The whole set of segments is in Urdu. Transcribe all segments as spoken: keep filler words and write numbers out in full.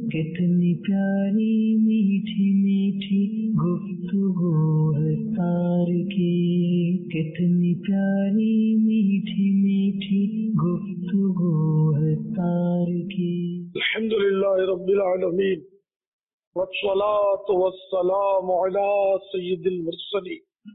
کتنی پیاری میٹھی میٹھی گفتگو ہے تار کی، کتنی پیاری میٹھی میٹھی گفتگو ہے تار کی۔ الحمد للہ رب العالمین والصلاة والسلام على سید المرسلین،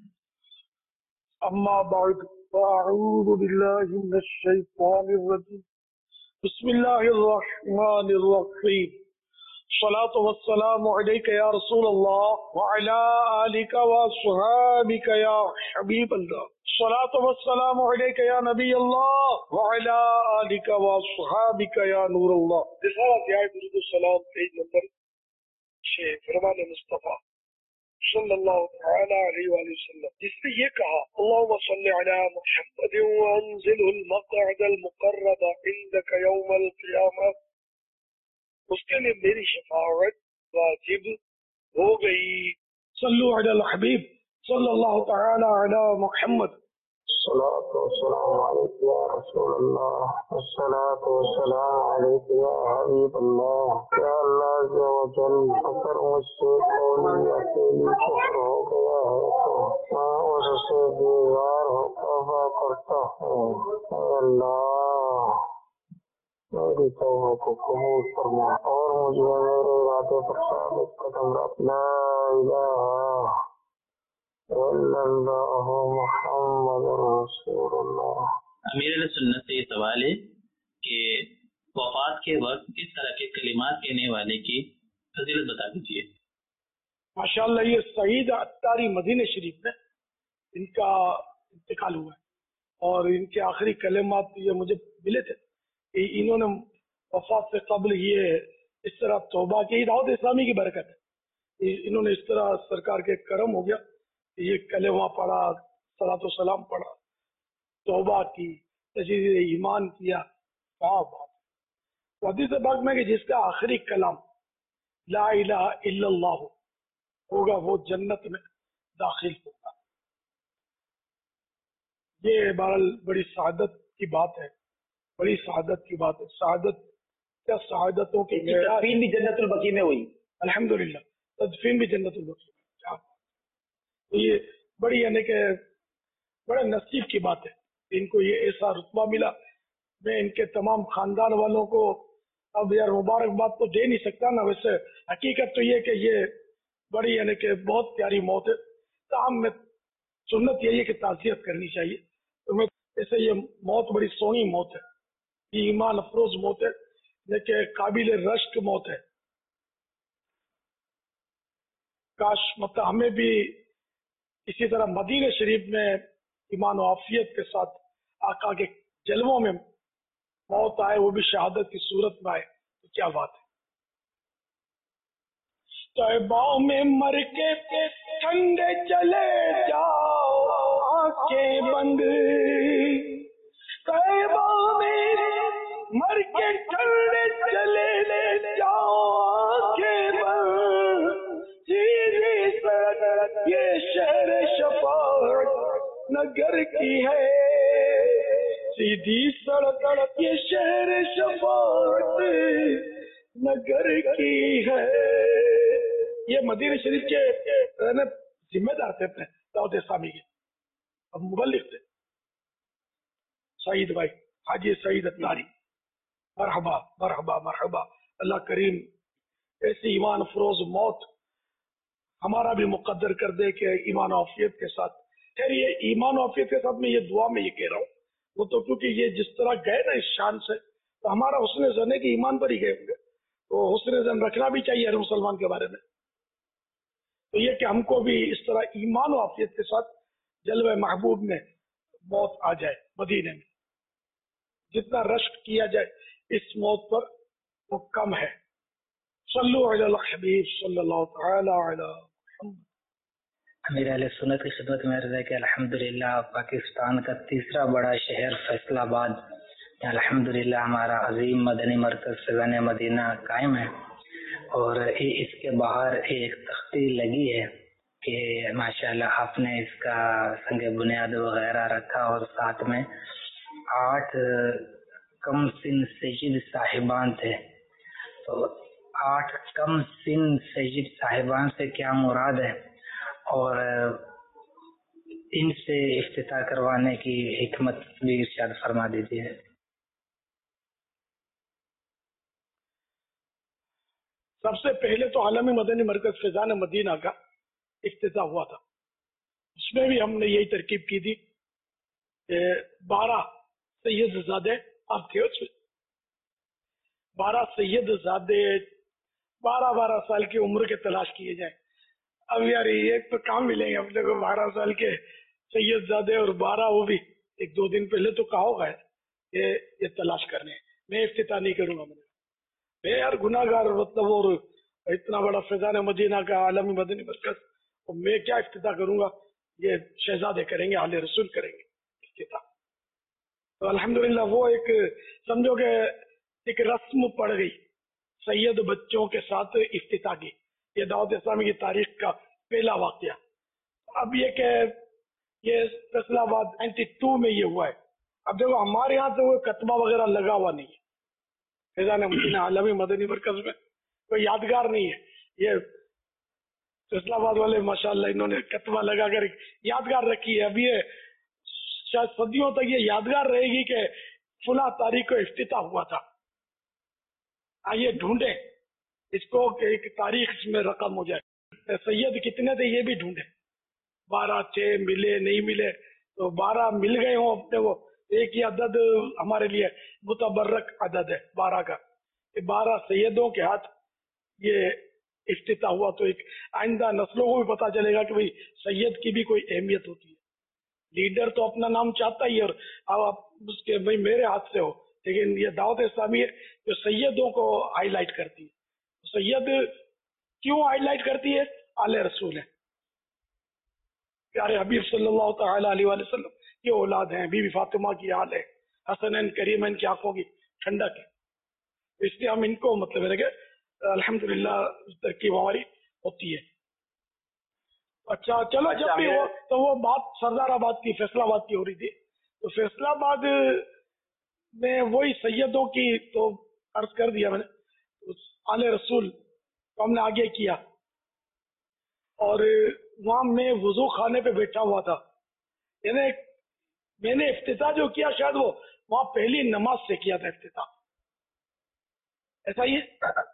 اما بعد فاعوذ باللہ من الشیطان الرجیم، بسم اللہ الرحمن الرحیم، الصلاة والسلام علیک یا رسول اللہ وعلی آلک واصحابک یا حبیب اللہ، الصلاة والسلام علیک یا نبی اللہ وعلی آلک واصحابک یا نور اللہ۔ رسالہ دعائے درود السلام پیج نمبر چھ، فرمان مصطفیٰ صلی اللہ تعالی علیہ وآلہ وسلم، جس نے یہ کہا اللہم صلی علی محمد وانزلہ المقعد المقرب عندک یوم القیامہ، اس کے لیے میری شفاعت واجب ہو گئی۔ صلو علی الحبیب صلی اللہ تعالی علی محمد۔ الصلاة والسلام عليك يا رسول الله، الصلاة والسلام عليك يا حبيب الله، يا الله عز وجل اگر مجھ سے قولی اکیلی کفر ہو گیا ہے تو میں اس سے بیزار ہو توبہ کرتا ہوں، اے اللہ میری توبہ کو قبول فرما اور مجھے میرے ارادے پر ثابت قدم رکھ۔ لا الہ الا اللہ محمد رسول اللہ۔ امیر علیہ سنت سے یہ سوال ہے کہ وفات کے وقت کس طرح کے کلمات کہنے والے کی فضیلت بتا دیجیے۔ ماشاءاللہ یہ سعید عطاری مدینہ شریف میں ان کا انتقال ہوا ہے اور ان کے آخری کلمات یہ مجھے ملے تھے، انہوں نے وفات سے قبل یہ اس طرح توبہ کی، دعوت اسلامی کی برکت ہے، انہوں نے اس طرح سرکار کے کرم ہو گیا، یہ کلمہ پڑھا، صلاۃ و سلام پڑھا، توبہ کی، تجدید ایمان کیا، کیا بات۔ حدیث پاک میں کہ جس کا آخری کلام لا الہ الا اللہ ہوگا وہ جنت میں داخل ہوگا۔ یہ بہرحال بڑی سعادت کی بات ہے، بڑی سعادت کی بات ہے۔ سعادت کیا سعادتوں کی تدفین بھی جنت البقیع میں ہوئی، الحمدللہ تدفین بھی جنت البقیع میں، کیا بات۔ یہ بڑی یعنی کہ بڑے نصیب کی بات ہے، ان کو یہ ایسا رتبہ ملا۔ میں ان کے تمام خاندان والوں کو اب یار مبارکباد تو دے نہیں سکتا نا، ویسے حقیقت تو یہ کہ یہ بڑی یعنی کہ بہت پیاری موت ہے، تاہم میں سنت یہی ہے کہ تعزیت کرنی چاہیے، تو میں ایسے یہ موت بڑی سونی موت ہے، یہ ایمان افروز موت ہے، لیکن قابل رشک موت ہے۔ کاش مطلب ہمیں بھی اسی طرح مدینہ شریف میں ایمان و عافیت کے ساتھ آقا کے جلووں میں موت آئے، وہ بھی شہادت کی صورت میں آئے، تو کیا بات ہے۔ طیبہ میں مر کے ٹھنڈے چلے جاؤ آنکھیں بند، طیبہ میں مر کے ٹھنڈے چلے جاؤ آنکھیں بند، سیدھی سڑک یہ شہر شفاعت نگر کی ہے، سیدھی سڑک یہ شہر شفاعت نگر کی ہے۔ یہ مدینہ شریف کے ذمہ دار تھے اپنے دعوت اسلامی کے، اب مبلغ تھے سعید بھائی حاجی سعید عطاری، مرحبا مرحبا مرحبا۔ اللہ کریم ایسی ایمان افروز موت ہمارا بھی مقدر کر دے کہ ایمان و عافیت کے ساتھ۔ خیر یہ ایمان و عافیت کے ساتھ میں یہ دعا میں یہ کہہ رہا ہوں، وہ تو کیونکہ یہ جس طرح گئے نا اس شان سے، تو ہمارا حسن ظن ہے کہ ایمان پر ہی گئے ہوں گے، تو حسن ظن رکھنا بھی چاہیے ہر مسلمان کے بارے میں۔ تو یہ کہ ہم کو بھی اس طرح ایمان و عافیت کے ساتھ جلوہ محبوب میں موت آ جائے مدینے میں، جتنا رشک کیا جائے اس موت پر وہ کم ہے۔ صلو علی الحبیب صلی اللہ تعالی علی محمد۔ امیر علیہ سنت کی خدمت میں عرض ہے کہ الحمدللہ پاکستان کا تیسرا بڑا شہر فیصل آباد، الحمدللہ ہمارا عظیم مدنی مرکز فیضان مدینہ قائم ہے، اور اس کے باہر ایک تختی لگی ہے کہ ماشاءاللہ آپ نے اس کا سنگ بنیاد وغیرہ رکھا، اور ساتھ میں آٹھ کم سن سید صاحبان تھے، تو آٹھ کم سن سید صاحبان سے کیا مراد ہے اور ان سے افتتاح کروانے کی حکمت بھی ارشاد فرما دیجیے. سب سے پہلے تو عالمی مدنی مرکز فیضان مدینہ کا افتتاح ہوا تھا. اس میں بھی ہم نے یہی ترکیب کی تھی کہ بارہ سید زادے اب تھے اس میں بارہ سید زادے بارہ بارہ سال کی عمر کے تلاش کیے جائیں. اب یار ایک تو کام ملیں گے اپنے کو بارہ سال کے سید زادے اور بارہ وہ بھی ایک دو دن پہلے تو کہا ہوگا کہ یہ تلاش کرنے ہیں. میں افتتاح نہیں کروں گا. میں یار گناہ گار مطلب اور اتنا بڑا فیضان مدینہ کا عالمی مدنی مرکز اور میں کیا افتتاح کروں گا. یہ شہزادے کریں گے, اہل رسول کریں گے افتتاح. تو الحمدللہ وہ ایک سمجھو کہ ایک رسم پڑ گئی سید بچوں کے ساتھ افتتاح کی. یہ دعوت اسلامی کی تاریخ کا پہلا واقعہ. اب یہ کہ یہ فیصلہ آباد نائنٹی ٹو میں یہ ہوا ہے. اب دیکھو ہمارے یہاں تو وہ کتبہ وغیرہ لگا ہوا نہیں ہے فیضان مدینہ عالمی مدنی مرکز میں, کوئی یادگار نہیں ہے. یہ فیصلہ آباد والے ماشاءاللہ انہوں نے کتبہ لگا کر یادگار رکھی ہے. اب یہ شاید صدیوں تک یہ یادگار رہے گی کہ فلاں تاریخ کو افتتاح ہوا تھا. آئیے ڈھونڈے اس کو کہ ایک تاریخ اس میں رقم ہو جائے. سید کتنے تھے یہ بھی ڈھونڈے. بارہ چھ ملے نہیں ملے تو بارہ مل گئے ہوں اپنے وہ ایک ہی عدد ہمارے لیے متبرک عدد ہے بارہ کا. یہ بارہ سیدوں کے ہاتھ یہ افتتاح ہوا تو ایک آئندہ نسلوں کو بھی پتا چلے گا کہ بھئی سید کی بھی کوئی اہمیت ہوتی ہے. لیڈر تو اپنا نام چاہتا ہی اور آپ اس کے بھئی میرے ہاتھ سے ہو, لیکن یہ دعوت اسلامی ہے جو سیدوں کو ہائی لائٹ کرتی ہے. سید کیوں ہائی لائٹ کرتی ہے؟ آل رسول ہے, پیارے حبیب صلی اللہ تعالی علیہ وآلہ وسلم کی اولاد ہیں, بی بی فاطمہ کی آل ہے, حسنین کریمین کی آنکھوں کی ٹھنڈک ہے. اس لیے ہم ان کو مطلب ہے کہ الحمدللہ ترکیب ہماری ہوتی ہے. اچھا چلو جب بھی ہو تو وہ بات سردار آباد کی فیصلہ آباد کی ہو رہی تھی تو فیصلہ آباد میں وہی سیدوں کی تو عرض کر دیا میں نے. آل رسول کو ہم نے آگے کیا اور وہاں میں وضو خانے پہ بیٹھا ہوا تھا. یعنی میں نے افتتاح جو کیا شاید وہ وہاں پہلی نماز سے کیا تھا افتتاح. ایسا ہی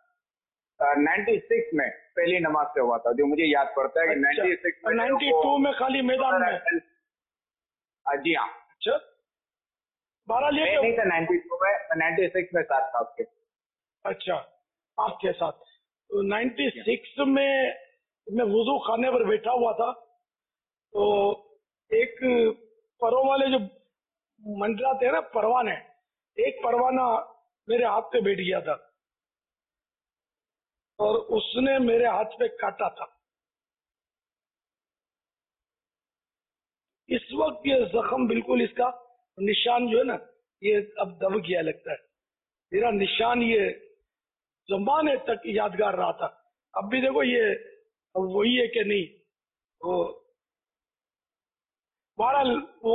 نائنٹی سکس میں پہلی نماز سے ہوا تھا جو مجھے یاد پڑتا ہے کہ نائنٹی سکس میں نائنٹی ٹو میں خالی میدان میں. جی ہاں. اچھا بہرحال یہ نہیں تھا نائنٹی ٹو میں, نائنٹی سکس میں ساتھ تھا آپ کے. اچھا آپ کے ساتھ نائنٹی سکس میں میں وضو خانے پر بیٹھا ہوا تھا تو ایک پروں والے جو منڈلاتے ہیں نا پروانے, ایک پروانہ میرے ہاتھ پہ بیٹھ گیا تھا اور اس نے میرے ہاتھ پہ کاٹا تھا. اس وقت یہ زخم بالکل اس کا نشان جو ہے نا یہ اب دب گیا لگتا ہے. میرا نشان یہ زمانے تک یادگار رہا تھا. اب بھی دیکھو یہ وہی ہے کہ نہیں. وہ بہرحال وہ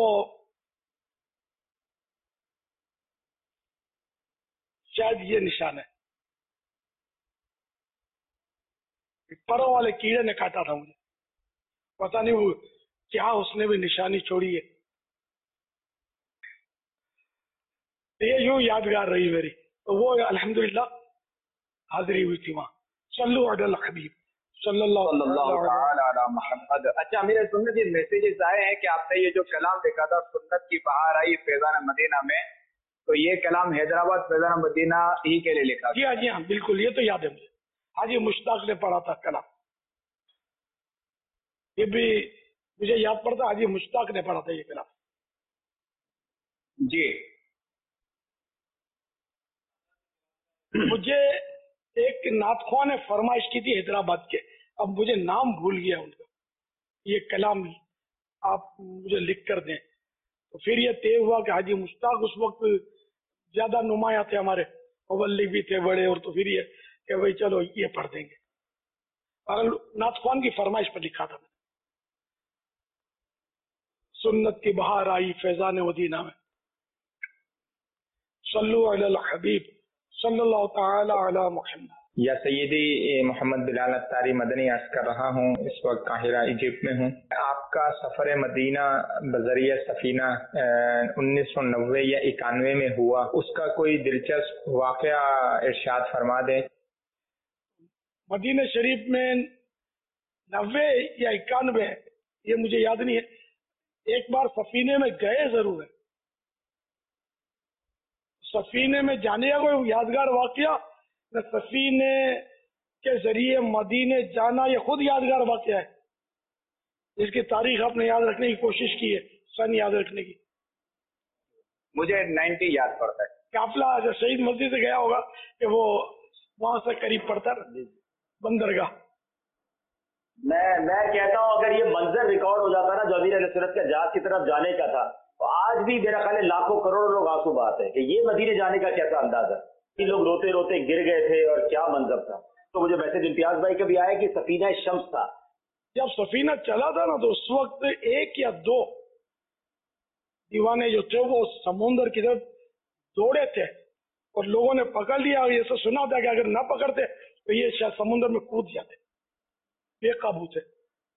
شاید یہ نشان ہے, پروں والے کیڑے نے کاٹا تھا مجھے, پتہ نہیں وہ کیا اس نے بھی نشانی چھوڑی ہے. یہ یوں یادگار رہی میری. تو وہ الحمدللہ حاضری ہوئی تھی وہاں. صلو علی الحبیب صلی اللہ علی محمد. اچھا میرے سنت یہ میسیجز آئے ہیں کہ آپ نے یہ جو کلام لکھا تھا سنت کی بہار آئی فیضان مدینہ میں, تو یہ کلام حیدرآباد فیضان مدینہ ہی کے لیے لکھا. جی ہاں جی ہاں بالکل, یہ تو یاد ہے مجھے. حاجی مشتاق نے پڑھا تھا کلام, یہ بھی مجھے یاد پڑتا, حاجی مشتاق نے پڑھا تھا یہ کلام. جی مجھے ایک نعت خواہ نے فرمائش کی تھی حیدرآباد کے, اب مجھے نام بھول گیا ان کا. یہ کلام آپ مجھے لکھ کر دیں. تو پھر یہ طے ہوا کہ حاجی مشتاق اس وقت زیادہ نمایاں تھے, ہمارے مبلغ بھی تھے بڑے, اور تو پھر یہ کہ بھائی چلو یہ پڑھ دیں گے. اور نعت خوان کی فرمائش پر لکھا تھا. سنت کی بہار آئی فیضان مدینہ میں, صلو علی الحبیب صلی اللہ تعالی علی محمد. یا سیدی محمد بلال اتاری مدنی عرض کر رہا ہوں، اس وقت قاہرہ ایجپٹ میں ہوں۔ آپ کا سفر مدینہ بذریعہ سفینہ انیس سو نوے یا اکانوے میں ہوا، اس کا کوئی دلچسپ واقعہ ارشاد فرما دیں۔ مدینہ شریف میں نوے یا اکانوے یہ مجھے یاد نہیں ہے، ایک بار سفینے میں گئے ضرور ہے۔ سفینے میں جانے کا کوئی یادگار واقعہ نہ سفینے کے ذریعے مدینے جانا یہ خود یادگار واقعہ ہے، اس کی تاریخ آپ نے یاد رکھنے کی کوشش کی ہے، سن یاد رکھنے کی۔ مجھے نائنٹی یاد پڑتا ہے۔ قافلہ جو شہید مسجد سے گیا ہوگا کہ وہ وہاں سے قریب پڑتا ہے بندرگاہ۔ میں میں کہتا ہوں اگر یہ منظر ریکارڈ ہو جاتا نا جو امیر اہل سنت کا جہاد کی طرف جانے کا تھا، تو آج بھی میرا خیال ہے لاکھوں کروڑوں لوگ آنسو بہاتے ہیں کہ یہ مدینے جانے کا کیسا انداز ہے، یہ لوگ روتے روتے گر گئے تھے اور کیا منظر تھا۔ تو مجھے میسج امتیاز بھائی کا بھی آیا کہ سفینہ شمس تھا، جب سفینہ چلا تھا نا تو اس وقت ایک یا دو دیوانے جو تھے وہ سمندر کی طرف دوڑے تھے اور لوگوں نے پکڑ لیا، اور یہ سب سنا تھا کہ اگر نہ پکڑتے تو یہ شاید سمندر میں کود جاتے، بے قابو تھے۔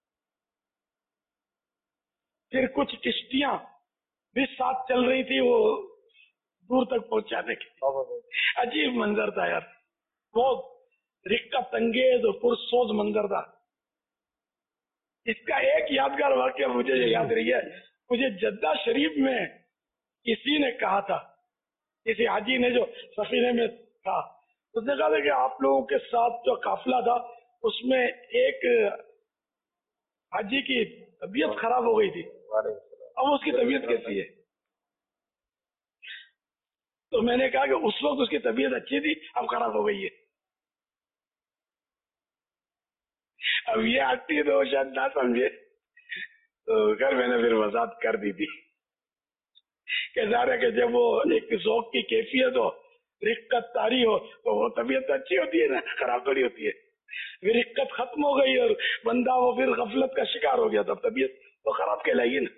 پھر کچھ کشتیاں بھی ساتھ چل رہی تھی وہ دور تک پہنچانے کے، عجیب منظر تھا یار، بہت رقت انگیز اور پرسوز منظر تھا۔ اس کا ایک یادگار واقعہ مجھے یہ یاد رہی ہے، مجھے جدہ شریف میں کسی نے کہا تھا، کسی حاجی نے جو سفینے میں تھا، اس نے کہا تھا کہ آپ لوگوں کے ساتھ جو قافلہ تھا اس میں ایک حاجی کی طبیعت خراب ہو گئی تھی، اب اس کی طبیعت کیسی ہے؟ تو میں نے کہا کہ اس وقت اس کی طبیعت اچھی تھی، اب خراب ہو گئی ہے۔ اب یہ آتی تو شاید نہ سمجھے، تو خیر میں نے پھر وضاحت کر دی تھی کہ ظاہر ہے کہ جب وہ ایک ذوق کی کیفیت ہو، رقت طاری ہو، تو وہ طبیعت اچھی ہوتی ہے نا، خراب تھوڑی ہوتی ہے۔ پھر رقت ختم ہو گئی اور بندہ وہ پھر غفلت کا شکار ہو گیا، تب طبیعت تو خراب کہلائے گی نا۔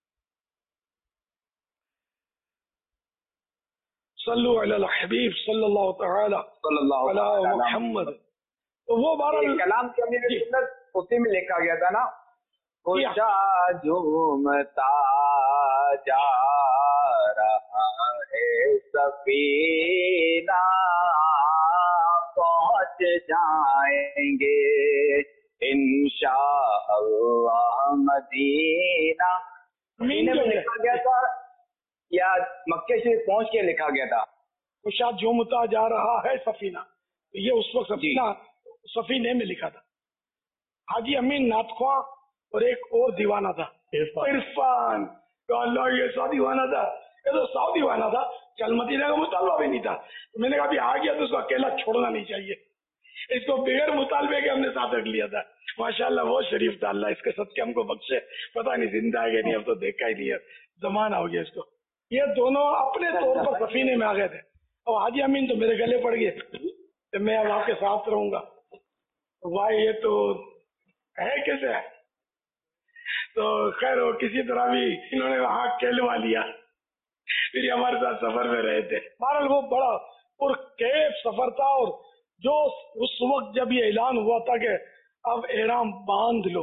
صلو علی الحبیب صلی اللہ تعالی صلی اللہ علی محمد۔ تو وہ بارہ کلام کے امیر سنت اسی میں لکھا گیا تھا نا، خوشا جھومتا جا رہا ہے سفینہ، پہنچ جائیں گے انشاء اللہ مدینہ۔ مدینہ میں لکھا گیا تھا یا مکے شریف پہنچ کے لکھا گیا تھا؟ خوشا جھومتا جا رہا ہے سفینہ، یہ اس وقت سفینہ سفینے میں لکھا تھا۔ حاجی امین ناتخواں اور ایک اور دیوانہ تھا عرفان، تو اللہ یہ سا دیوانہ تھا، یہ تو سو دیوانہ تھا، چل مدینہ کا مطالبہ بھی نہیں تھا۔ میں نے کہا بھی آ گیا تو اس کو اکیلا چھوڑنا نہیں چاہیے، اس کو بغیر مطالبے کے ہم نے ساتھ رکھ لیا تھا۔ ماشاءاللہ وہ شریف تھا، اللہ اس کے صدقے ہم کو بخشے، پتہ نہیں زندہ ہے کہ نہیں، اب تو دیکھا ہی نہیں ہے، زمانہ ہو گیا اس کو۔ یہ دونوں اپنے طور پر سفینے میں آ گئے تھے، اور حاجی امین تو میرے گلے پڑ گئے کہ میں اب آپ کے ساتھ رہوں گا۔ بھائی یہ تو ہے کیسے ہے، تو خیر وہ کسی طرح بھی انہوں نے وہاں کھیلوا لیا، پھر ہمارے ساتھ سفر میں رہے تھے۔ بہرحال وہ بڑا پرکیف سفر تھا، اور جو اس وقت جب یہ اعلان ہوا تھا کہ اب احرام باندھ لو،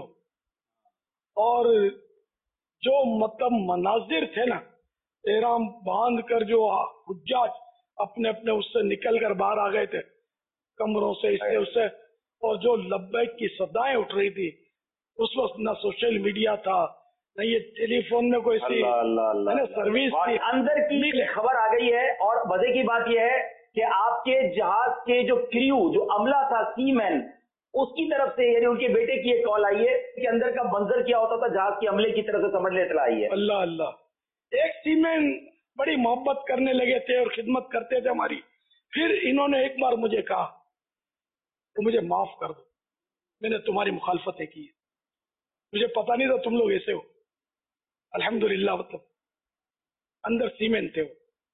اور جو مطلب مناظر تھے نا، احرام باندھ کر جو حجاج اپنے اپنے اس سے نکل کر باہر آ گئے تھے کمروں سے، اس سے اس سے، اور جو لبیک کی صدائیں اٹھ رہی تھی، اس وقت نہ سوشل میڈیا تھا، نہ یہ ٹیلی فون میں کوئی سی سروس تھی، اندر کی خبر آ گئی ہے۔ اور مزے کی بات یہ ہے کہ آپ کے جہاز کے جو کریو، جو عملہ تھا، سی مین، اس کی طرف سے یعنی ان کے بیٹے کی ایک کال آئی ہے کہ اندر کا منظر کیا ہوتا تھا جہاز کے عملے کی طرف سے، سمجھ لے اطلاع آئی ہے۔ اللہ اللہ، ایک سی مین بڑی محبت کرنے لگے تھے اور خدمت کرتے تھے ہماری، پھر انہوں نے ایک بار مجھے کہا کہ مجھے معاف کر دو، میں نے تمہاری مخالفتیں کی، مجھے پتا نہیں تھا تم لوگ ایسے ہو۔ الحمدللہ مطلب اندر سیمنٹ تھے،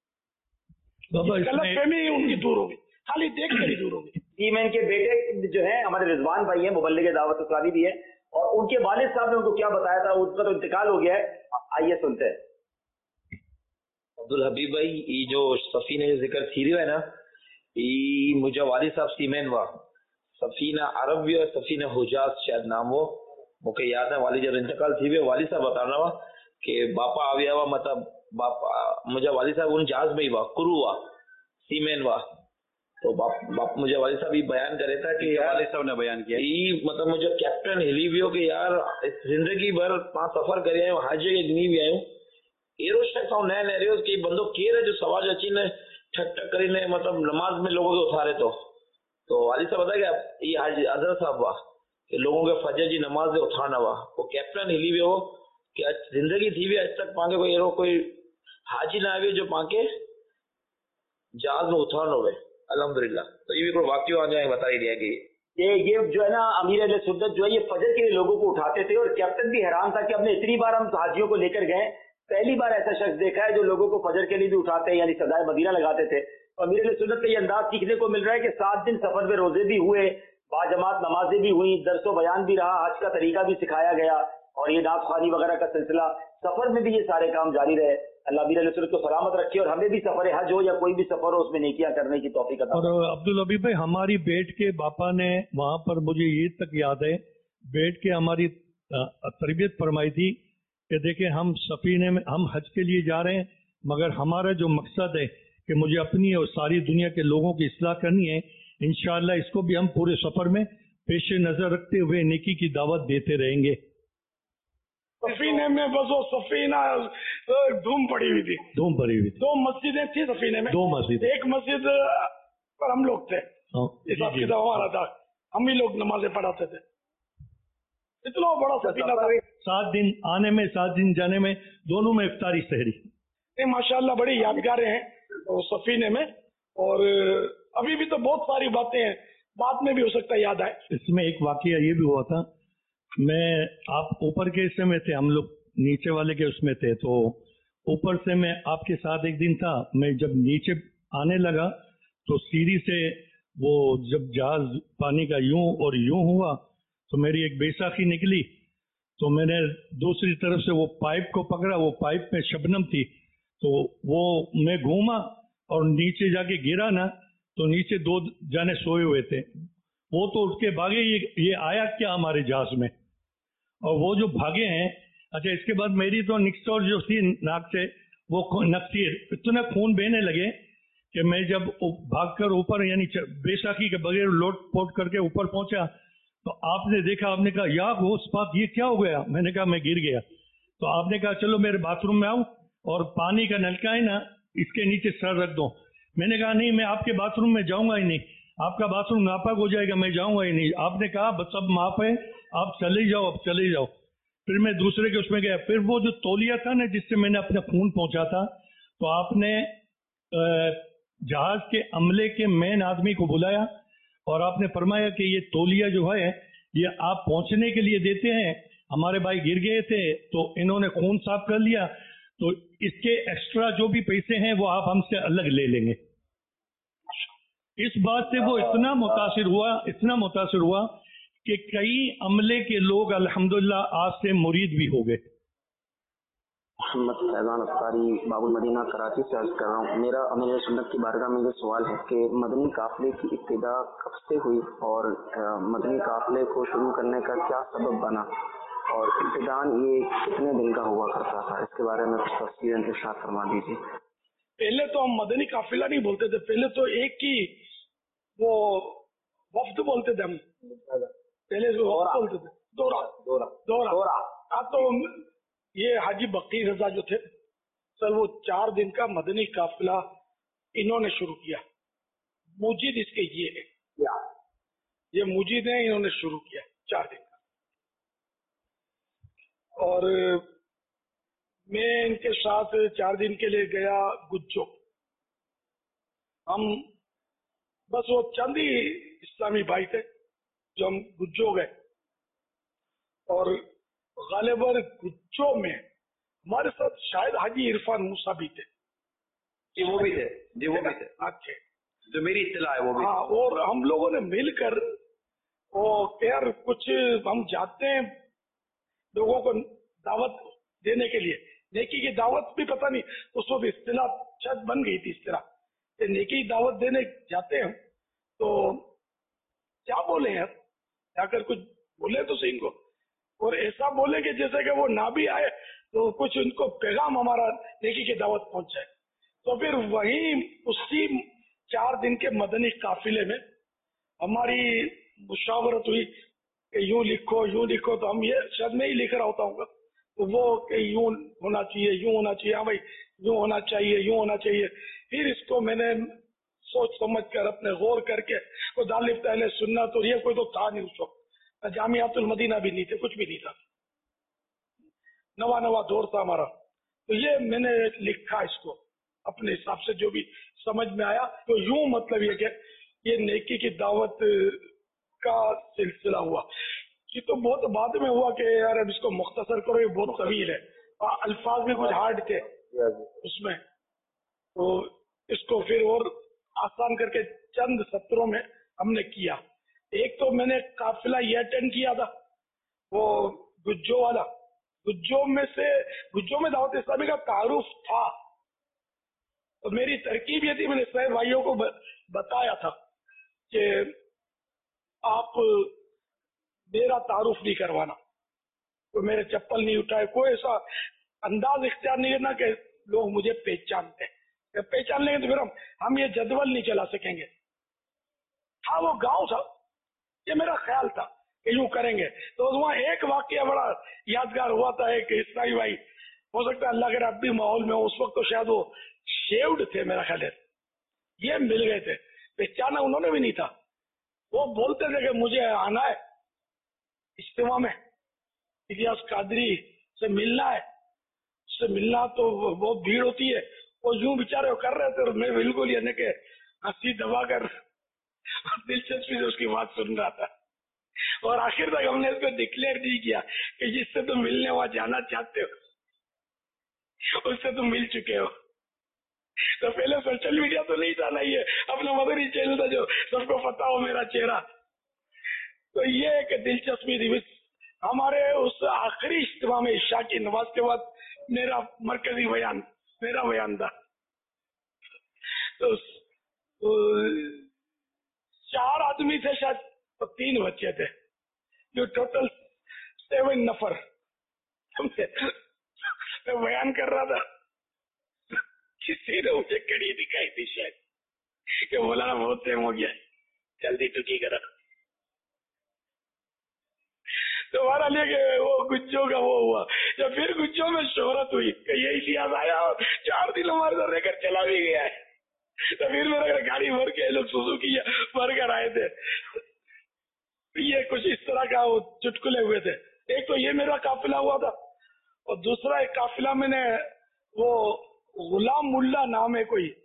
وہ غلط فہمی ان کی دور ہو گئی، خالی دیکھ کر ہی دور ہو گئی۔ سیمن کے بیٹے جو ہیں ہمارے رضوان بھائی ہیں، مبلغ دعوت اسلامی بھی ہے، اور ان کے والد صاحب نے ان کو کیا بتایا تھا، ان کا تو انتقال ہو گیا ہے، آئیے سنتے ہیں۔ عبدالحبیب بھائی، یہ جو سفینے جو ذکر تھی رہی ہے نا، ای مجھے والی صاحب سیمین وا سفینہ عربی اور سفینہ حجاز شاید نام ہو مجھے یاد ہے. والی جب انتقال تھی ہوئے والی صاحب بتانا ہوا کہ باپا آویا ہوا مطلب باپا مجھے والی صاحب ان جہاز میں ہی ہوا کرو ہوا سیمین وا تو باپ باپ مجھے والی صاحب یہ بیان کرے تھا کہ والی صاحب نے بیان کیا مطلب مجھے کیپٹن ہلی بھی ہو کہ یار زندگی بھر پانچ سفر کرے آئے ہر جگہ گنی بھی آئے ہوں ایرو شخص ہوں نئے نئے کہ بندوں کیر ہے جو سواج اچھی نے ٹھک ٹھک کری نے مطلب نماز میں لوگوں کے اٹھارے تو تو والی صاحب بتا کہ یہ حاجی حضرت صاحب ہوا کہ لوگوں کے فجر جی نماز میں اٹھانا ہوا وہ کیپٹن ہلی بھی ہو کہ زندگی تھی بھی آج تک پانکے کوئی ایرو کوئی حاجی نہ آئے جو پانکے جہاز میں اٹھانا ہوئے الحمدللہ. تو یہ بھی کوئی واقعہ آ جائے بتا ہی دیا کہ یہ یہ جو ہے نا امیر اہل سنت جو ہے یہ فجر کے لیے لوگوں کو اٹھاتے تھے اور کیپٹن بھی حیران تھا کہ ہم نے اتنی بار ہم حاجیوں کو لے کر گئے پہلی بار ایسا شخص دیکھا ہے جو لوگوں کو فجر کے لیے بھی اٹھاتے ہیں یعنی صدائے مدینہ لگاتے تھے. امیر اہل سنت کا یہ انداز سیکھنے کو مل رہا ہے کہ سات دن سفر میں روزے بھی ہوئے با جماعت نمازیں بھی ہوئی درس و بیان بھی رہا حج کا طریقہ بھی سکھایا گیا اور یہ نعت خوانی وغیرہ کا سلسلہ سفر میں بھی یہ سارے کام جاری رہے. اللہ امیر اہل سنت کو سلامت رکھے اور ہمیں بھی سفر حج ہو یا کوئی بھی سفر ہو اس میں نیکیاں کرنے کی توفیق عطا فرمائے. اور عبدالحبیب بھائی ہماری بیٹ کے باپا نے وہاں پر مجھے یہ تک یاد ہے بیٹ کے ہماری تربیت فرمائی تھی کہ دیکھیں ہم سفینے میں ہم حج کے لیے جا رہے ہیں مگر ہمارا جو مقصد ہے کہ مجھے اپنی اور ساری دنیا کے لوگوں کی اصلاح کرنی ہے انشاءاللہ اس کو بھی ہم پورے سفر میں پیش نظر رکھتے ہوئے نیکی کی دعوت دیتے رہیں گے. سفینے میں بس وہ سفینہ دھوم پڑی ہوئی تھی دھوم پڑی ہوئی تھی دو مسجدیں تھی سفینے میں دو مسجد ایک مسجد پر ہم لوگ تھے حساب کتاب ہمارا تھا ہم ہی لوگ نمازیں پڑھاتے تھے اتنا بڑا سفینہ تھا. سات دن آنے میں سات دن جانے میں دونوں میں افطاری سحری ماشاء اللہ بڑی یادگاریں ہیں سفینے میں اور ابھی بھی تو بہت ساری باتیں ہیں بعد میں بھی ہو سکتا ہے یاد آئے. اس میں ایک واقعہ یہ بھی ہوا تھا میں آپ اوپر کے حصے میں تھے ہم لوگ نیچے والے کے اس میں تھے تو اوپر سے میں آپ کے ساتھ ایک دن تھا میں جب نیچے آنے لگا تو سیڑھی سے وہ جب جہاز پانی کا یوں اور یوں ہوا تو میری ایک بیساکھی نکلی تو میں نے دوسری طرف سے وہ پائپ کو پکڑا وہ پائپ میں شبنم تھی تو وہ میں گھوما اور نیچے جا کے گرا نا تو نیچے دو جانے سوئے ہوئے تھے وہ تو اٹھ کے بھاگے یہ آیا کیا ہمارے جہاز میں اور وہ جو بھاگے ہیں اچھا اس کے بعد میری تو نکسور جو تھی ناک سے وہ نکسی اتنا خون بہنے لگے کہ میں جب بھاگ کر اوپر یعنی بیساکھی کے بغیر لوٹ پوٹ کر کے اوپر پہنچا تو آپ نے دیکھا آپ نے کہا یا اس بات یہ کیا ہو گیا میں نے کہا میں گر گیا تو آپ نے کہا چلو میرے باتھ روم میں آؤ اور پانی کا نلکا ہے نا اس کے نیچے سر رکھ دو. میں نے کہا نہیں میں آپ کے باتھ روم میں جاؤں گا ہی نہیں آپ کا باتھ روم ناپاک ہو جائے گا میں جاؤں گا ہی نہیں. آپ نے کہا بس اب معاف ہے آپ چلے جاؤ اب چلے جاؤ. پھر میں دوسرے کے اس میں گیا پھر وہ جو تولیہ تھا نا جس سے میں نے اپنا خون پہنچا تھا تو آپ نے جہاز کے عملے کے مین آدمی کو بلایا اور آپ نے فرمایا کہ یہ تولیہ جو ہے یہ آپ پہنچنے کے لیے دیتے ہیں ہمارے بھائی گر گئے تھے تو انہوں نے خون صاف کر لیا تو اس کے ایکسٹرا جو بھی پیسے ہیں وہ آپ ہم سے الگ لے لیں گے. اس بات سے وہ اتنا متاثر ہوا اتنا متاثر ہوا کہ کئی عملے کے لوگ الحمدللہ آج سے مرید بھی ہو گئے. محمد فیضان افطاری باب المدینہ کراچی سے عرض کر رہا ہوں. میرا امیر سنت کی بارگاہ میں یہ سوال ہے کہ مدنی قافلے کی ابتدا کب سے ہوئی اور مدنی قافلے کو شروع کرنے کا کیا سبب بنا اور ابتداءً یہ کتنے دن کا ہوا کرتا تھا اس کے بارے میں کچھ تفصیل ارشاد فرما دیجیے. پہلے تو ہم مدنی قافلہ نہیں بولتے تھے پہلے تو ایک ہی وہ وفد بولتے تھے ہم پہلے بولتے تھے دورہ دورہ دورہ اب تو یہ حاجی بقی رضا جو تھے سر وہ چار دن کا مدنی قافلہ انہوں نے شروع کیا. موجد اس کے یہ ہے یہ موجد ہیں انہوں نے شروع کیا چار دن کا اور میں ان کے ساتھ چار دن کے لیے گیا گجو. ہم بس وہ چند ہی اسلامی بھائی تھے جو ہم گجو گئے اور غالباً گجو میں ہمارے ساتھ شاید حاجی عرفان موسیٰ بھی تھے جی وہ بھی تھے جی وہ بھی تھے اچھا جو میری اطلاع ہے وہ بھی ہاں اور ہم لوگوں نے مل کر وہ یار کچھ ہم جاتے ہیں لوگوں کو دعوت دینے کے لیے نیکی کی دعوت بھی پتہ نہیں اس وقت اصطلاح شاید بن گئی تھی اس طرح کہ نیکی دعوت دینے جاتے ہیں تو کیا بولے ہیں، جا کر کچھ بولے تو صحیح ان کو، اور ایسا بولے کہ جیسے کہ وہ نہ بھی آئے تو کچھ ان کو پیغام ہمارا نیکی کی دعوت پہنچ جائے. تو پھر وہیں اسی چار دن کے مدنی قافلے میں ہماری مشاورت ہوئی کہ یوں لکھو یوں لکھو، تو ہم یہ شاید میں ہی لکھ رہا ہوتا ہوں گا، تو وہ کہ یوں ہونا چاہیے یوں ہونا چاہیے، ہاں بھائی یوں ہونا چاہیے یوں ہونا چاہیے. پھر اس کو میں نے سوچ سمجھ کر اپنے غور کر کے وہ دارالفتہ اہل سنت، اور یہ کوئی تو تھا نہیں اس وقت، جامعات المدینہ بھی نہیں تھے، کچھ بھی نہیں تھا، نوا نوا دور تھا ہمارا. تو یہ میں نے لکھا اس کو اپنے حساب سے جو بھی سمجھ میں آیا. تو یوں مطلب یہ کہ یہ نیکی کی دعوت کا سلسلہ ہوا. یہ تو بہت بعد میں ہوا کہ یار اب اس کو مختصر کرو، یہ بہت طویل ہے، الفاظ بھی کچھ ہارڈ تھے اس میں، تو اس کو پھر اور آسان کر کے چند سطروں میں ہم نے کیا. ایک تو میں نے قافلہ یہ اٹینڈ کیا تھا وہ گجو والا، گجو میں سے گجو میں دعوت اسلامی کا تعارف تھا، تو میری ترکیب یہ تھی، میں نے سارے بھائیوں کو بتایا تھا کہ آپ میرا تعارف نہیں کروانا، کوئی میرے چپل نہیں اٹھائے، کوئی ایسا انداز اختیار نہیں کرنا کہ لوگ مجھے پہچانتے ہیں، پہچان لیں گے تو پھر ہم ہم یہ جدول نہیں چلا سکیں گے. ہاں وہ گاؤں تھا، یہ میرا خیال تھا کہ یوں کریں گے. تو وہاں ایک واقعہ بڑا یادگار ہوا تھا، ایک اسلامی بھائی، ہو سکتا ہے اللہ کے رب بھی ماحول میں، اس وقت تو شاید وہ شیوڈ تھے میرا خیال ہے، یہ مل گئے تھے، پہچانا انہوں نے بھی نہیں تھا. وہ بولتے تھے کہ مجھے آنا ہے اجتماع میں، الیاس قادری سے ملنا ہے، اس سے ملنا تو بہت بھیڑ ہوتی ہے. وہ یوں بیچارے کر رہے تھے اور میں بالکل یعنی کہ ہنسی دبا کر دلچسپی سے اس کی بات سن رہا تھا. اور آخر تک ہم نے اس کو ڈکلیئر نہیں کیا کہ جس سے تم ملنے وہاں جانا چاہتے ہو اس سے تم مل چکے ہو. تو پہلے سوشل میڈیا تو نہیں تھا، نہیں ہے اپنا مدری چینل تھا جو سب کو پتا ہو میرا چہرہ. تو یہ ایک دلچسپی تھی. ہمارے اس آخری اجتماع میں عشاء کی نماز کے بعد میرا مرکزی بیان میرا بیان تھا. تو چار آدمی تھے شاید، تو تین بچے تھے، جو ٹوٹل سیون نفر. میں بیان کر رہا تھا، کسی نے مجھے کڑی دکھائی تھی شاید کہ مولانا بہت ٹائم ہو گیا جلدی ٹکی کرا. تو ہمارا لے کے وہ گجوں کا وہ ہوا، یا پھر گجوں میں شہرت ہوئی کہ یہ الیاس آیا اور چار دن ہمارے ساتھ رہ کر چلا بھی گیا ہے. تو پھر میرا گاڑی بھر کے لوگ سوزوکی بھر کر آئے تھے. یہ کچھ اس طرح کا وہ چٹکلے ہوئے تھے. ایک تو یہ میرا قافلہ ہوا تھا، اور دوسرا ایک قافلہ میں نے وہ غلام ملا نام ہے کوئی،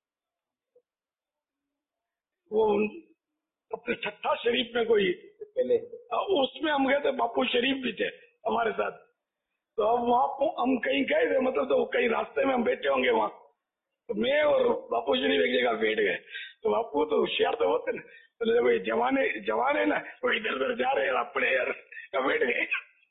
وہ اپنے چھٹا شریف میں کوئی پہلے اس میں ہم گئے تھے، باپو شریف بھی تھے ہمارے ساتھ. تو اب وہاں ہم کہیں گئے تھے، مطلب تو کہیں راستے میں ہم بیٹھے ہوں گے وہاں، تو میں اور باپو شریف ایک جگہ بیٹھ گئے. تو باپو تو ہوشیار تو ہوتے نا، تو جوانے جوان ہے نا، وہ ادھر ادھر جا رہے ہیں اپنے یار بیٹھ گئے.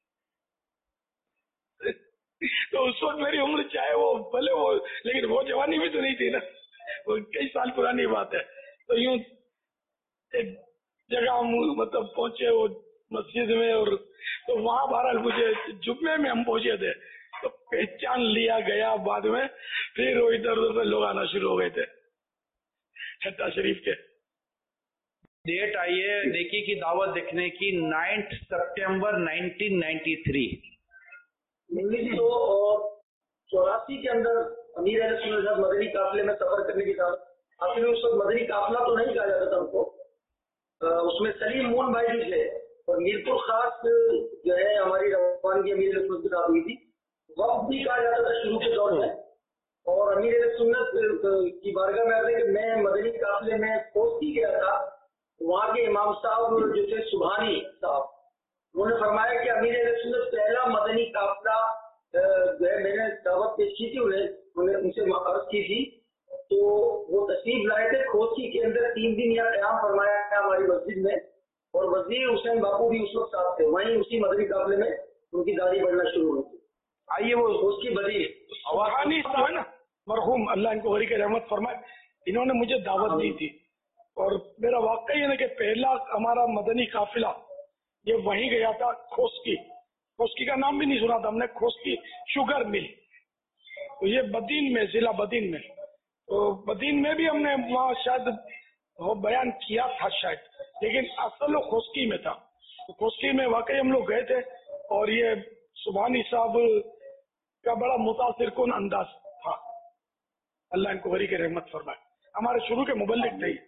تو اس وقت میری عمر چاہے وہ بھلے وہ، لیکن وہ جوانی بھی تو نہیں تھی نا، وہ کئی سال پرانی بات ہے. تو یوں ایک جگہ ہم مطلب پہنچے وہ مسجد میں، اور تو وہاں بہرحال مجھے جمعے میں ہم پہنچے تھے تو پہچان لیا گیا بعد میں. پھر وہ ادھر ادھر سے لوگ آنا شروع ہو گئے تھے چھٹا شریف کے. ڈیٹ آئی ہے نیکی کی دعوت دیکھنے کی ninth September nineteen ninety three. انیس سو چوراسی کے اندر امیر اہل سنت مدنی قافلے میں سفر کرنے کی دعوت. آخر اس وقت مدنی قافلہ تو نہیں کہا جاتا تھا ان کو، اس میں سلیم مون بھائی بھی تھے، اور میر پور خاص جو ہے ہماری روانگی امیر اہل سنت کی دعوت ہوئی تھی. وقت بھی کہا جاتا تھا شروع کے دور میں. اور امیر اہل سنت کی بارگاہ میں آتے کہ میں مدنی قافلے میں پوستی گیا تھا، وہاں کے امام صاحب جو تھے سبحانی صاحب، انہوں نے فرمایا کہ امیر اہل سنت پہلا مدنی قافلہ جو ہے میں نے دعوت پیش کی تھی، انہیں ان سے عرض کی تھی، تو وہ تشریف لائے تھے کھوسی کے اندر. تین دن یہاں قیام فرمایا ہماری مسجد میں، اور وزیر حسین باپو بھی اس وقت ساتھ تھے. وہیں اسی مدنی قافلے میں ان کی داڑھی بڑھنا شروع ہوئی. آئیے وہ اس کی بدی سبحانی صاحب نا مرحوم، اللہ ان کو غریق رحمت فرمائے، इन्होंने मुझे दावत दी थी और मेरा वाकई है ना कि पहला हमारा मदनी काफिला ये वहीं गया था, खोस्की। खोस्की का नाम भी नहीं सुना था हमने, खोस्की शुगर मिल, तो ये बदीन में, जिला बदीन में। तो बदीन में भी हमने वहाँ शायद वो बयान किया था शायद, लेकिन असल वो खोस्की में था। तो खोस्की में वाकई हम लोग गए थे और ये सुभानी साहब का बड़ा मुतासिर कुन अंदाज था। अल्लाह इनको गरी के रहमत फरमाए, हमारे शुरू के मुबल्लिग थे।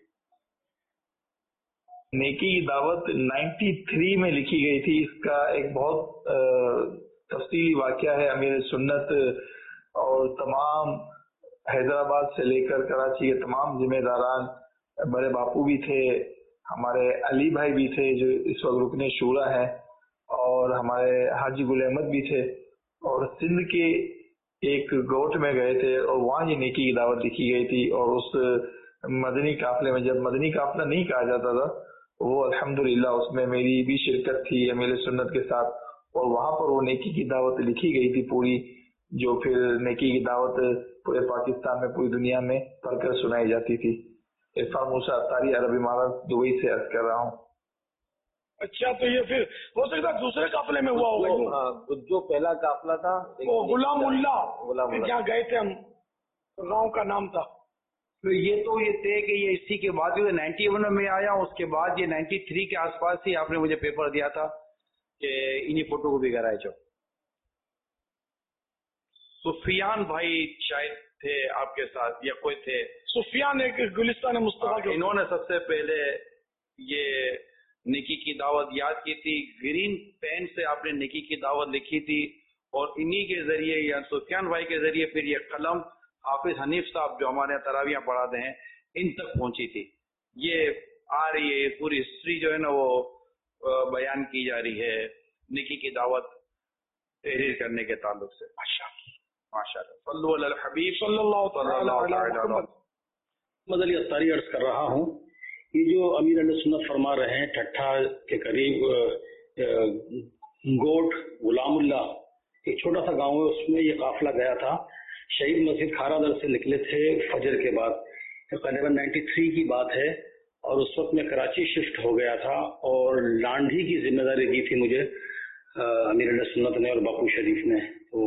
नेकी की दावत तिरानवे में लिखी गई थी। इसका एक बहुत तफसीली वाकया है। अमीर सुन्नत और तमाम हैदराबाद से लेकर कराची के तमाम जिम्मेदारान, बड़े बापू भी थे, हमारे अली भाई भी थे जो इस वक्त रुकने शूरा है, और हमारे हाजी गुल अहमद भी थे, और सिंध के एक गोट में गए थे और वहाँ ये नेकी की दावत लिखी गई थी। और उस मदनी काफले में, जब मदनी काफला नहीं कहा जाता था, वो अल्हम्दुलिल्लाह उसमें मेरी भी शिरकत थी अमीर सुन्नत के साथ, और वहाँ पर वो नेकी की दावत लिखी गई थी पूरी, जो फिर नेकी की दावत पूरे पाकिस्तान में, पूरी दुनिया में पढ़कर सुनाई जाती थी। इरफान मूसा अत्तारी, अरब इमारत, दुबई से अर्ज कर रहा हूँ। अच्छा, तो ये फिर हो सकता है दूसरे काफले में हुआ होगा। जो पहला काफला था वो गुलामुल्ला, जहाँ गए थे हम, गांव का नाम था। तो ये तो ये थे कि ये इसी के बाद जो नाइन्टी वन में आया, उसके बाद ये नाइन्टी थ्री के आसपास ही आपने मुझे पेपर दिया था कि इन्हीं फोटो को भी कराए जो। सुफियान भाई शायद थे आपके साथ या कोई थे? सुफियान एक गुलिस्तान मुस्तफा के, इन्होंने सबसे पहले ये नेकी की दावत याद की थी। ग्रीन पेन से आपने नेकी की दावत लिखी थी और इन्हीं के जरिए या सुफियान भाई के जरिए फिर ये कलम हाफिज हनीफ साहब जो हमारे यहाँ तरावियां पढ़ाते हैं, इन तक पहुंची थी। ये आ रही है पूरी हिस्ट्री जो है ना वो बयान की जा रही है नेकी की दावत तहरीर करने के ताल्लुक से। माशाअल्लाह, सल्लल्लाहु अलैहि हबीब सल्लल्लाहु अलैहि वसल्लम। मोहम्मद अली अत्तारी अर्ज कर रहा हूँ, ये जो अमीर अहले सुन्नत फरमा रहे हैं, ठट्ठा के करीब गोट गुलामुल्ला एक छोटा सा गांव है, उसमें ये काफिला गया था। शहीद मस्जिद खारादर से निकले थे फजर के बाद, तकरीबन तिरानवे की बात है, और उस वक्त मैं कराची शिफ्ट हो गया था और लांढी की जिम्मेदारी दी थी मुझे अमीर अहले सुन्नत ने और बापू शरीफ ने। तो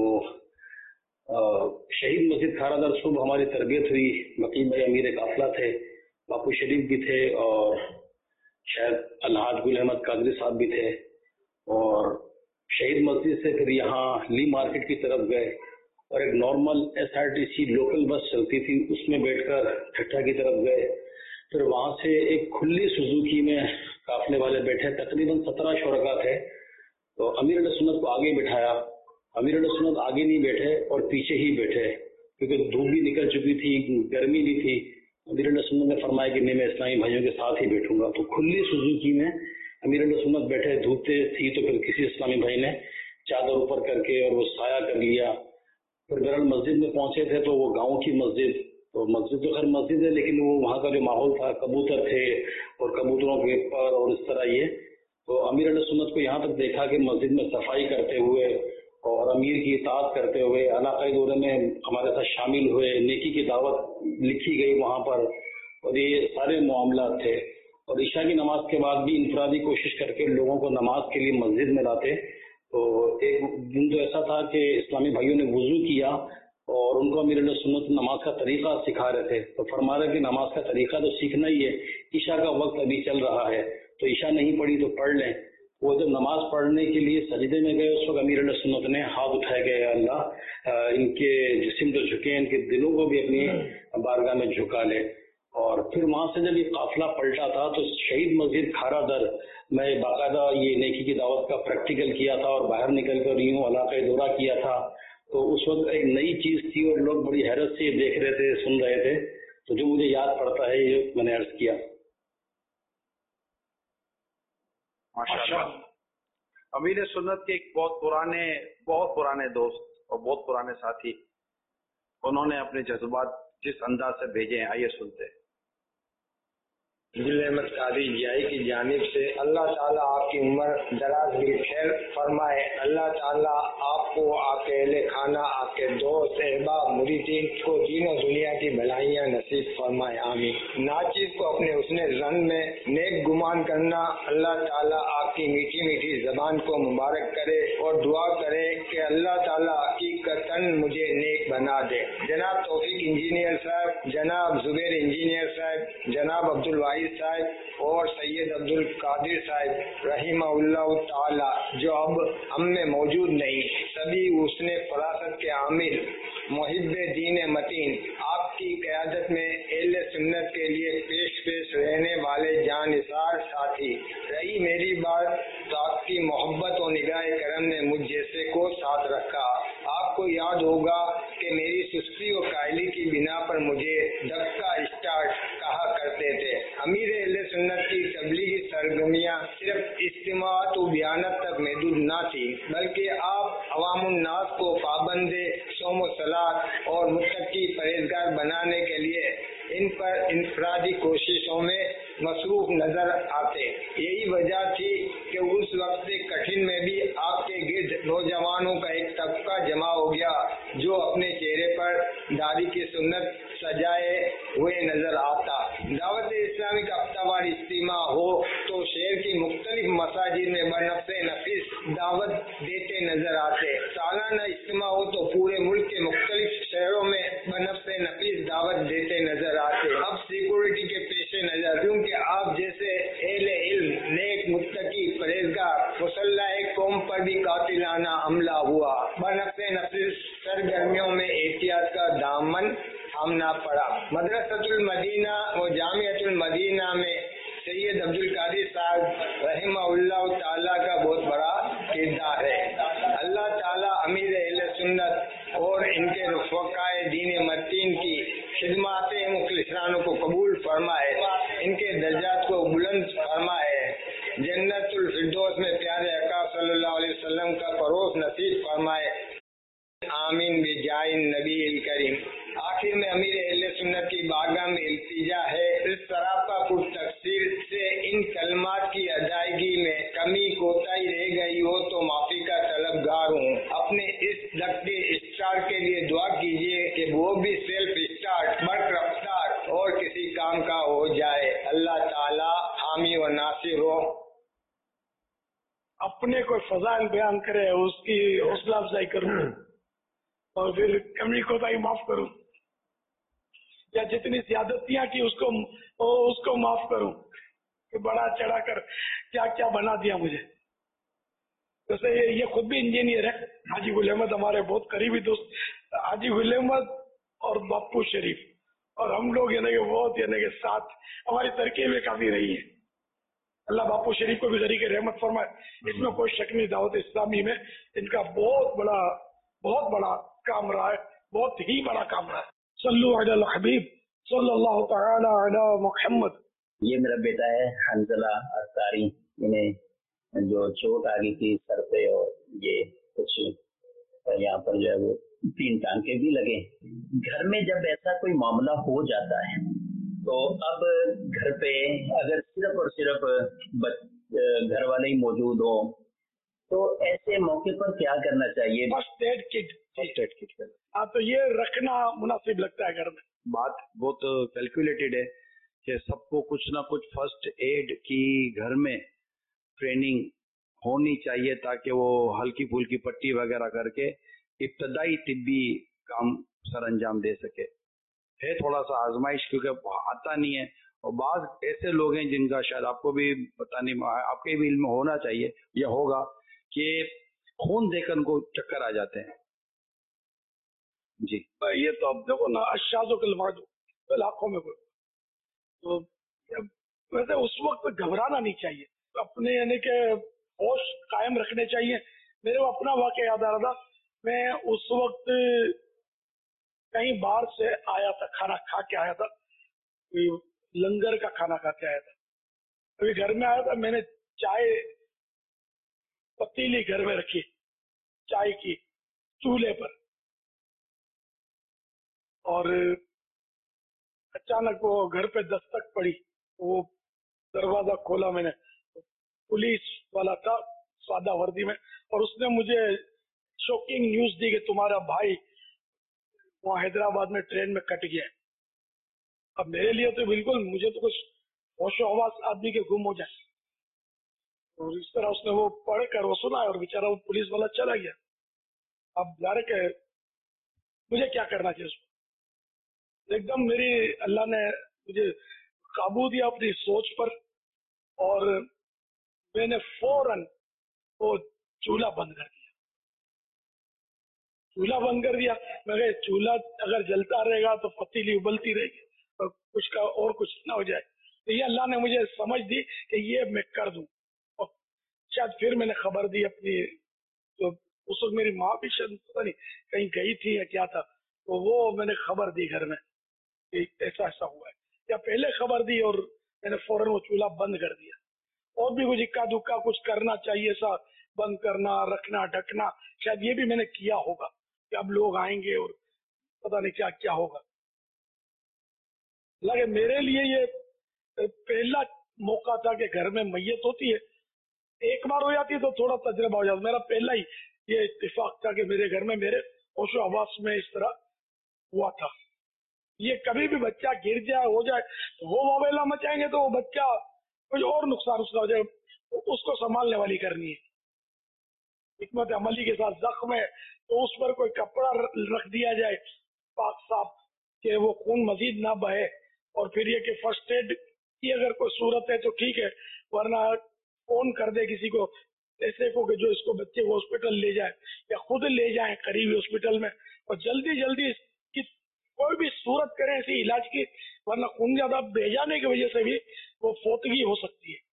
शहीद मस्जिद खारादर सुबह हमारी तरबियत हुई, वकील भाई अमीर काफिला थे, बापू शरीफ भी थे और शायद अलहाज गुल अहमद कादरी साहब भी थे, और शहीद मस्जिद से फिर यहाँ ली मार्केट की तरफ गए और एक नॉर्मल एसआरटीसी लोकल बस चलती थी, उसमें बैठकर ठट्ठा की तरफ गए। फिर वहां से एक खुली सुजुकी में काफले वाले बैठे, तकरीबन सत्रह शुरका थे। तो अमीर अहले सुन्नत को आगे बिठाया, अमीर अहले सुन्नत आगे नहीं बैठे और पीछे ही बैठे, क्योंकि धूप भी निकल चुकी थी, गर्मी भी थी। अमीर अहले सुन्नत ने फरमाया कि नहीं, मैं इस्लामी भाइयों के साथ ही बैठूंगा। तो खुली सुजुकी में अमीर अहले सुन्नत बैठे, धूप तेज थी, तो फिर किसी इस्लामी भाई ने चादर ऊपर करके और वो साया कर लिया। फिर बहरहाल मस्जिद में पहुंचे थे तो वो गांव की मस्जिद, तो मस्जिद तो खैर मस्जिद है, लेकिन वो वहाँ का जो माहौल था, कबूतर थे और कबूतरों के पर और इस तरह ये। तो अमीर अहले सुन्नत को यहाँ तक देखा कि मस्जिद में सफाई करते हुए और अमीर की इताअत करते हुए इलाकाई दौरे में हमारे साथ शामिल हुए, नेकी की दावत लिखी गई वहाँ पर, और ये सारे मामलात थे। और ईशा की नमाज के बाद भी इनफरादी कोशिश करके लोगों को नमाज के लिए मस्जिद में लाते। तो एक दिन तो ऐसा था कि इस्लामी भाइयों ने वुजू किया और उनको अमीर अहले सुन्नत नमाज का तरीका सिखा रहे थे। तो फरमा रहे कि नमाज का तरीका तो सीखना ही है, ईशा का वक्त अभी चल रहा है, तो ईशा नहीं पढ़ी तो पढ़ लें। वो जब नमाज पढ़ने के लिए सजदे में गए, उस वक्त अमीर अहले सुन्नत ने हाथ उठाए गए, अल्लाह इनके जिस्म तो झुके, इनके दिलों को भी अपनी बारगाह में झुका ले। और फिर वहां से जब ये काफिला पलटा था तो शहीद मस्जिद खारादर मैं बाकायदा ये नेकी की दावत का प्रैक्टिकल किया था और बाहर निकल कर यूं इलाका दौरा किया था। तो उस वक्त एक नई चीज थी और लोग बड़ी हैरत से देख रहे थे, सुन रहे थे। तो जो मुझे याद पड़ता है ये मैंने अर्ज किया। माशाअल्लाह। अमीर सुन्नत के एक बहुत पुराने बहुत पुराने दोस्त और बहुत पुराने साथी, उन्होंने अपने जज्बात जिस अंदाज से भेजे हैं, आइए सुनते हैं। गुल अहमद कादरी जियाई की जानिब से अल्लाह ताला आपकी उम्र दराज भी खैर फरमाए। अल्लाह ताला आपको, आपके अहले खाना, आपके दोस्त अहबाब मुरीदीन को दीनों दुनिया की भलाइयाँ नसीब फरमाए, आमीन। नाचिज को अपने उसने रन में नेक गुमान करना, अल्लाह ताला आपकी मीठी मीठी जबान को मुबारक करे और दुआ करे कि अल्लाह ताला हकीकतन मुझे नेक बना दे। जनाब तौफीक इंजीनियर साहब, जनाब जुबैर इंजीनियर साहब, जनाब अब्दुल वाहिद साहब और सैयद अब्दुल कादिर साहब रहीमहुल्लाह ताला, जो अब हम में मौजूद नहीं, सभी उसने फरासत के आमिल मुहिब्बे दीन मतीन, आपकी क़यादत में अहले सुन्नत के लिए पेश पेश रहने वाले जानिसार साथी, रही मेरी बात तो आपकी मोहब्बत और निगाह करम ने मुझ जैसे को साथ रखा। आपको याद होगा कि मेरी सुस्ती और कायली की बिना पर मुझे धक्का स्टार्ट कहा करते थे। अमीर अहले सुन्नत की तबलीगी सरगर्मियाँ सिर्फ इस्तिमात व बयानत तक महदूद न थी, बल्कि आप अवामुन्नास को पाबंदे सोम व सलात और मुत्तकी परहेजगार बनाने के लिए इन पर इनफरादी कोशिशों में मसरूफ नजर आते। यही वजह थी कि उस वक्त कठिन में भी आपके गिर्द नौजवानों का एक तबका जमा हो गया, जो अपने चेहरे पर दाढ़ी की सुन्नत सजाए हुए नजर आता। दावत इस्लामी का हफ्तावार इज्तिमा हो तो शहर की मुख्तलिफ मसाजिद में बनफ्से नफीस दावत देते नजर आते। सालाना इज्तिमा हो तो पूरे मुल्क के मुख्तलिफ शहरों में बनफ्से नफीस दावत देते नजर आते। अब सिक्योरिटी के पेशे नजर, क्योंकि आप जैसे अहले इल्म, नेक, मुत्तकी, परहेजगार मुसल्लाए कौम पर भी कातिलाना हमला हुआ, बनफ्से नफीस सरगर्मियों में एहतियात का दामन थामना पड़ा। मदरसतुल मदीना व जामियतुल मदीना में सैयद अब्दुल कादिर साहब रहमहुल्लाह ताला का बहुत बड़ा किरदार है। अल्लाह ताला अमीर अहले सुन्नत और इनके रफ़क़ाए दीन मतीन की खिदमाते मुखलिसानों को कबूल फरमाए, इनके दर्जात को बुलंद फरमाए, जन्नतुल फिरदौस में प्यारे आका सल्लल्लाहु अलैहि वसल्लम का परोस नसीब फरमाए, आमीन बिजाइन नबी करीम। आखिर में अमीर अहले सुन्नत की बारगाह में इल्तिजा है, इस सरापा पुरतकसीर से इन कलमात की अदायगी में कमी कोताही रह गई हो तो माफी का तलबगार हूँ। अपने इस लक्ष्य स्टार के लिए दुआ कीजिए कि वो भी सेल्फ स्टार्ट, बर्क रफ्तार और किसी काम का हो जाए। अल्लाह ताला हामी व नासिर हो। अपने कोई फजाइल बयान करे, उसकी हौसला अफजाई करूँ और फिर कमी कोताही माफ करूँ, या जितनी ज्यादतियां की उसको उसको माफ करूं कि बड़ा चढ़ा कर क्या क्या बना दिया मुझे। जैसे ये, ये खुद भी इंजीनियर है, हाजी गुल अहमद हमारे बहुत करीबी दोस्त, हाजी गुल अहमद और बापू शरीफ, और हम लोग यानी कि बहुत यानी कि साथ हमारी तरकीबें काफी रही है। अल्लाह बापू शरीफ को भी गरी के रहमत फरमाए, इसमें कोई शक नहीं। दावत इस्लामी में इनका बहुत बड़ा बहुत बड़ा काम रहा है, बहुत ही बड़ा काम रहा है। सल्लु अला हबीब सल्लल्लाहु तआला अला मुहम्मद। ये मेरा बेटा है हंजला अख्तारी, इन्हें जो चोट आ गई थी सर पे और ये कुछ यहाँ पर जो है वो तीन टांके भी लगे। घर में जब ऐसा कोई मामला हो जाता है तो अब घर पे अगर सिर्फ और सिर्फ घर वाले ही मौजूद हो तो ऐसे मौके पर क्या करना चाहिए? First aid kit, first aid kit हाँ, तो ये रखना मुनासिब लगता है घर में। बात बहुत कैलकुलेटेड है कि सबको कुछ ना कुछ फर्स्ट एड की घर में ट्रेनिंग होनी चाहिए, ताकि वो हल्की फुल्की पट्टी वगैरह करके इब्तदाई तिब्बी काम सर अंजाम दे सके। है थोड़ा सा आजमाइश, क्योंकि आता नहीं है, और बाद ऐसे लोग हैं जिनका शायद आपको भी पता नहीं, आपके भी इल्म होना चाहिए या होगा, कि खून देकर उनको चक्कर आ जाते हैं। जी ये तो अब देखो ना, अशाजो के लाखों में तो वैसे उस वक्त घबराना नहीं चाहिए, अपने यानी के होश कायम रखने चाहिए। मेरे को अपना वाक़या याद आ रहा था, मैं उस वक्त कहीं बाहर से आया था, खाना खा के आया था, लंगर का खाना खा के आया था। अभी घर में आया था, मैंने चाय पतीली घर में रखी, चाय की चूल्हे पर, और अचानक वो घर पे दस्तक पड़ी। वो दरवाजा खोला मैंने, पुलिस वाला था सादा वर्दी में, और उसने मुझे शॉकिंग न्यूज दी कि तुम्हारा भाई वहाँ हैदराबाद में ट्रेन में कट गया है। अब मेरे लिए तो बिल्कुल, मुझे तो कुछ होशो हवास आदमी के गुम हो जाए, और इस तरह उसने वो पढ़ कर वो सुना और बेचारा वो पुलिस वाला चला गया। अब जारे के मुझे क्या करना चाहिए उसको? एकदम मेरी अल्लाह ने मुझे काबू दिया अपनी सोच पर, और मैंने फौरन वो चूल्हा बंद कर दिया। चूल्हा बंद कर दिया, मैं कहा चूल्हा अगर जलता रहेगा तो पतीली उबलती रहेगी और कुछ का और कुछ ना हो जाए। तो ये अल्लाह ने मुझे समझ दी कि ये मैं कर दूं, और शायद फिर मैंने खबर दी अपनी, तो उस वक्त मेरी माँ भी शायद पता नहीं कहीं गई थी या क्या था, तो वो मैंने खबर दी घर में कि ऐसा ऐसा हुआ है, या पहले खबर दी और मैंने फौरन वो चूल्हा बंद कर दिया। और भी कुछ इक्का दुक्का कुछ करना चाहिए, सा बंद करना, रखना, ढकना, शायद ये भी मैंने किया होगा कि अब लोग आएंगे और पता नहीं क्या क्या होगा। लगे मेरे लिए ये पहला मौका था कि घर में मैयत होती है, एक बार हो जाती तो थोड़ा तजर्बा हो जाता, मेरा पहला ही ये इत्तेफाक था कि मेरे घर में मेरे होशो हवास में इस तरह हुआ था। ये कभी भी बच्चा गिर जाए हो जाए तो वो वावेला मचाएंगे तो वो बच्चा कुछ और नुकसान उसका हो जाए, उसको संभालने वाली करनी है। हिकमत अमली के साथ जख्म है तो उस पर कोई कपड़ा रख दिया जाए पाक साफ कि वो खून मजीद ना बहे, और फिर ये कि फर्स्ट एड की अगर कोई सूरत है तो ठीक है, वरना फोन कर दे किसी को ऐसे को कि जो इसको बच्चे को हॉस्पिटल ले जाए, या खुद ले जाए करीबी हॉस्पिटल में, और जल्दी जल्दी की कोई भी सूरत करें ऐसी इलाज की, वरना खून ज्यादा बह जाने की वजह से भी वो फोतगी हो सकती है।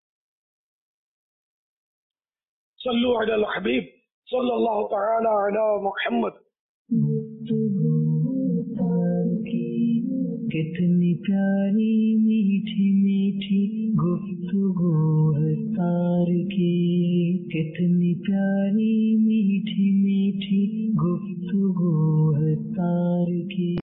सल्लु अला हबीब सल्लल्लाहु तआला अला मुहम्मद। कितनी प्यारी मीठी मीठी गुफ्तगू है तार की, कितनी प्यारी मीठी मीठी गुफ्तगू है तार की।